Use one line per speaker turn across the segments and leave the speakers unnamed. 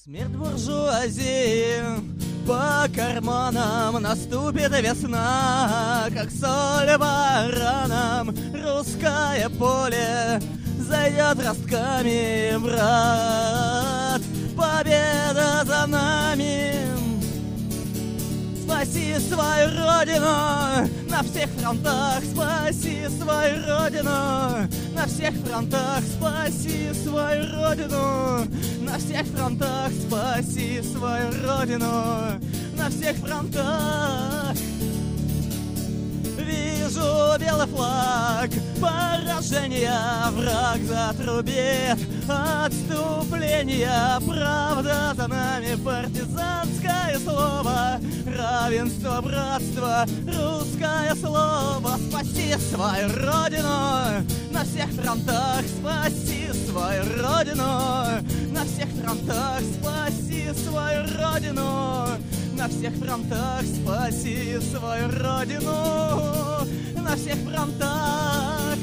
Смерть буржуазии, по карманам наступит весна, как соль по ранам. Русское поле зайдет ростками, брат. Победа за нами. Спаси свою родину на всех фронтах, спаси свою родину на всех фронтах, спаси свою родину на всех фронтах, спаси свою родину на всех фронтах. Вижу белый флаг, поражение, враг затрубит, отступление, правда за нами, партизанское слово, равенство, братство, русское слово. Спаси свою родину на всех фронтах, спаси свою родину на всех фронтах, спаси свою родину на всех фронтах, спаси свою родину на всех фронтах.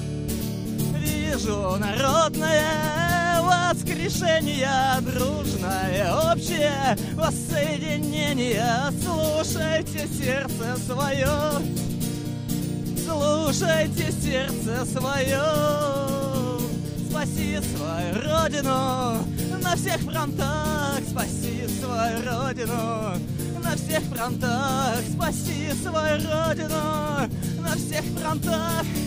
Вижу народное воскрешение, дружное общее воссоединение. Слушайте сердце свое, слушайте сердце свое. Спаси свою родину на всех фронтах, спаси свою родину на всех фронтах, спаси свою родину на всех фронтах.